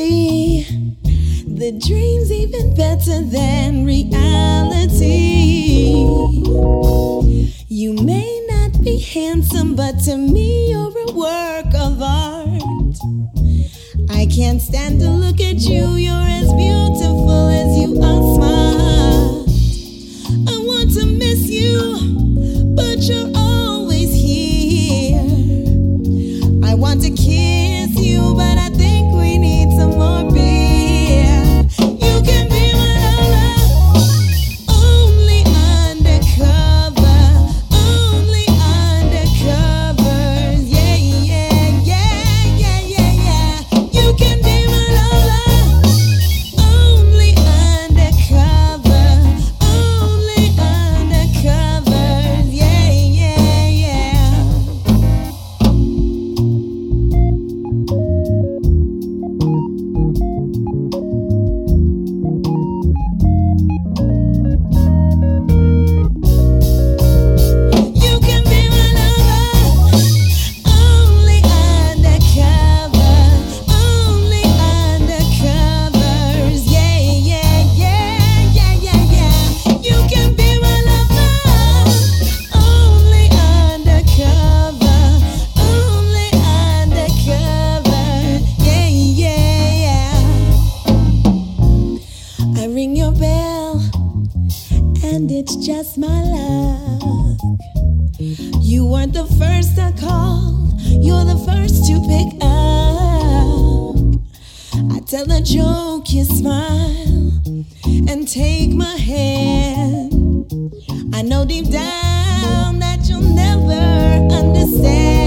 see the dream's even better than reality. You may not be handsome, but to me you're a work of art. I can't stand to look at you, you're as beautiful as you are smart. I want to miss you, but you're always here. I want to kiss you, but I think we need some more beer. You can be my lover, only undercover, only undercover. Yeah, yeah, yeah, yeah, yeah, yeah. You can be my lover, only undercover, only undercover. Yeah, yeah, yeah. You can be my lover, only undercover, only undercovers. Yeah, yeah, yeah, yeah, yeah, yeah. You can be my lover, only undercover, only undercover. Yeah, yeah, yeah. I ring your bell, and it's just my luck. You weren't the first I called, you're the first to pick up. I tell a joke, you smile, and take my hand. I know deep down that you'll never understand.